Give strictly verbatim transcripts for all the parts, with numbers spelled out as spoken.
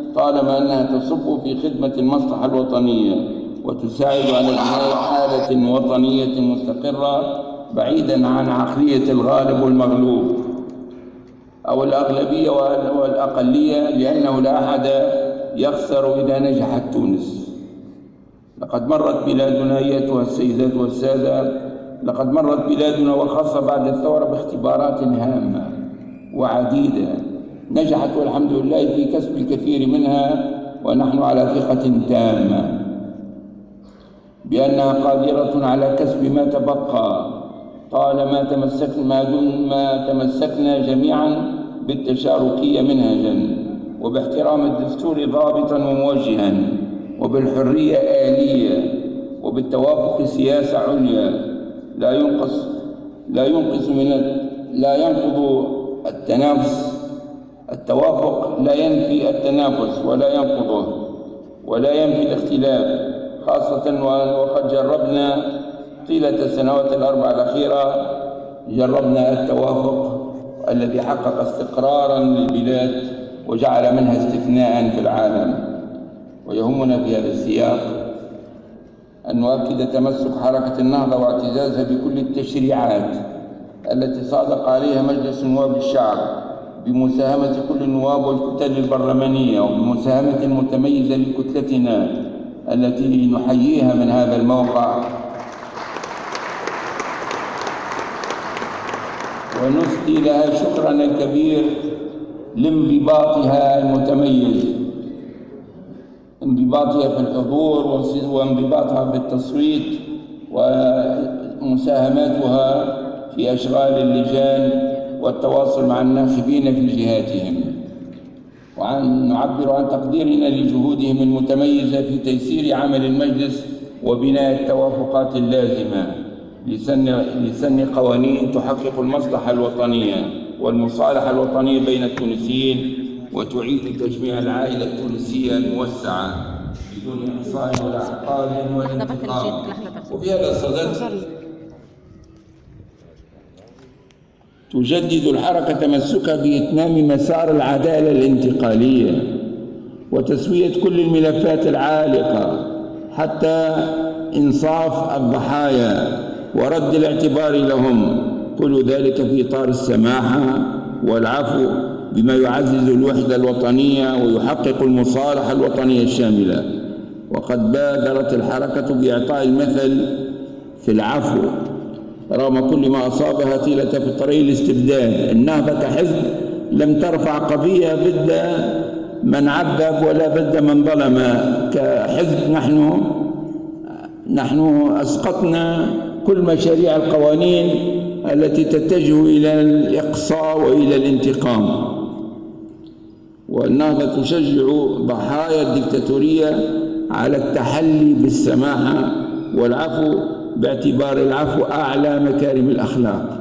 طالما أنها تصب في خدمة المصلحة الوطنية وتساعد على إنهاء حالة وطنية مستقرة بعيداً عن عقلية الغالب والمغلوب أو الأغلبية والأقلية، لأنه لا أحد يخسر إذا نجحت تونس. لقد مرت بلادنا أيتها السيدات والسادة، لقد مرت بلادنا وخاصة بعد الثورة باختبارات هامة وعديدة نجحت والحمد لله في كسب الكثير منها، ونحن على ثقة تامة بأنها قادرة على كسب ما تبقى طالما تمسكنا ما دون ما تمسكنا جميعا بالتشاركية منهجا، وباحترام الدستور ضابطا وموجها، وبالحرية آلية، وبالتوافق سياسة عليا لا ينقص لا ينقص من لا ينقض التنافس. التوافق لا ينفي التنافس ولا ينقضه ولا ينفي الاختلاف، خاصة وقد جربنا طيلة السنوات الأربع الأخيرة جربنا التوافق الذي حقق استقراراً للبلاد وجعل منها استثناءً في العالم. ويهمنا في هذا السياق أن نؤكد تمسك حركة النهضة واعتزازها بكل التشريعات التي صادق عليها مجلس نواب الشعب بمساهمة كل النواب والكتل البرلمانية، وبمساهمة متميزة لكتلتنا التي نحييها من هذا الموقع، ونسدي لها شكرنا الكبير لانضباطها المتميز، انضباطها في الحضور وانضباطها في التصويت ومساهماتها في أشغال اللجان والتواصل مع الناخبين في جهاتهم، وعن نعبر عن تقديرنا لجهودهم المتميزة في تيسير عمل المجلس وبناء التوافقات اللازمة لسن لسن قوانين تحقق المصلحة الوطنية والمصالحة الوطنية بين التونسيين وتعيد تجميع العائلة التونسية الموسعة بدون إحصاء ولا عقاب ولا انتقام. وفي هذا الصدد تجدد الحركة تمسكها بإتمام مسار العدالة الانتقالية وتسوية كل الملفات العالقة حتى إنصاف الضحايا ورد الاعتبار لهم، كل ذلك في إطار السماحة والعفو بما يعزز الوحدة الوطنية ويحقق المصالحة الوطنية الشاملة. وقد بادرت الحركة بإعطاء المثل في العفو رغم كل ما أصابها طيلة في طريق الاستبداد. النهضة كحزب لم ترفع قضية ضد من عذب ولا ضد من ظلم. كحزب نحن نحن أسقطنا كل مشاريع القوانين التي تتجه إلى الإقصاء وإلى الانتقام، والنهضة تشجع ضحايا الدكتاتورية على التحلي بالسماحة والعفو باعتبار العفو أعلى مكارم الأخلاق.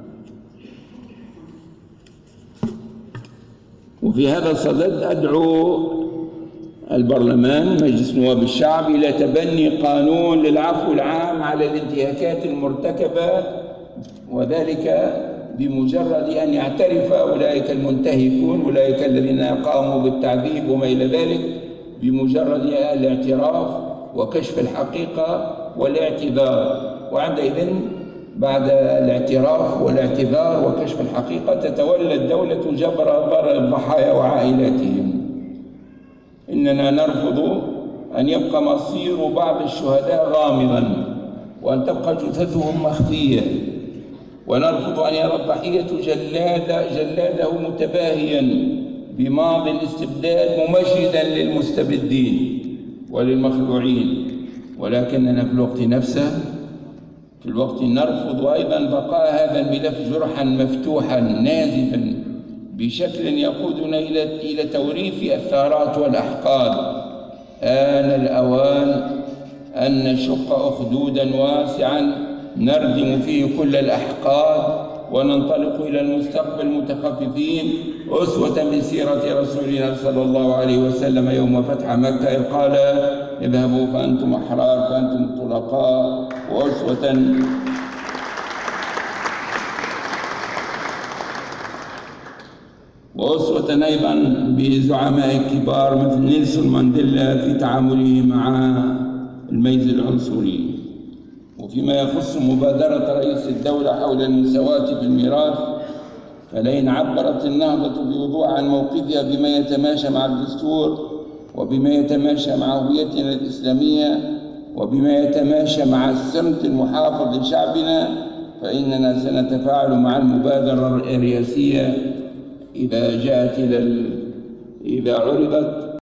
وفي هذا الصدد أدعو البرلمان مجلس نواب الشعب إلى تبني قانون للعفو العام على الانتهاكات المرتكبة، وذلك بمجرد أن يعترف أولئك المنتهكون أولئك الذين قاموا بالتعذيب وما إلى ذلك، بمجرد الاعتراف وكشف الحقيقة والاعتذار. وعندئذ بعد الاعتراف والاعتذار وكشف الحقيقة تتولى الدولة جبر ضرر الضحايا وعائلاتهم. إننا نرفض أن يبقى مصير بعض الشهداء غامضاً وأن تبقى جثثهم مخفية، ونرفض أن يرى الضحية جلاد جلاده متباهياً بماضي الاستبداد ممجداً للمستبدين وللمخلوعين. ولكننا في الوقت نفسه في الوقت نرفض أيضاً بقاء هذا الملف جرحاً مفتوحاً نازفاً بشكل يقودنا إلى إلى توريث الثارات والأحقاد. آن الأوان أن نشق أخدوداً واسعاً نردم فيه كل الأحقاد وننطلق إلى المستقبل متخففين أسوة من سيرة رسولنا صلى الله عليه وسلم يوم فتح مكة، إذ قال: اذهبوا فأنتم أحرار فأنتم طلقاء، وأسوة وأسوة خاصة أيضا بزعماء كبار مثل نيلسون مانديلا في تعامله مع الميز العنصري. وفيما يخص مبادرة رئيس الدولة حول المساواة في الميراث، فلئن عبرت النهضة بوضوح عن موقفها بما يتماشى مع الدستور وبما يتماشى مع هويتنا الإسلامية وبما يتماشى مع السمت المحافظ لشعبنا، فإننا سنتفاعل مع المبادرة الرئاسية إذا جاءت إلى إذا عرضت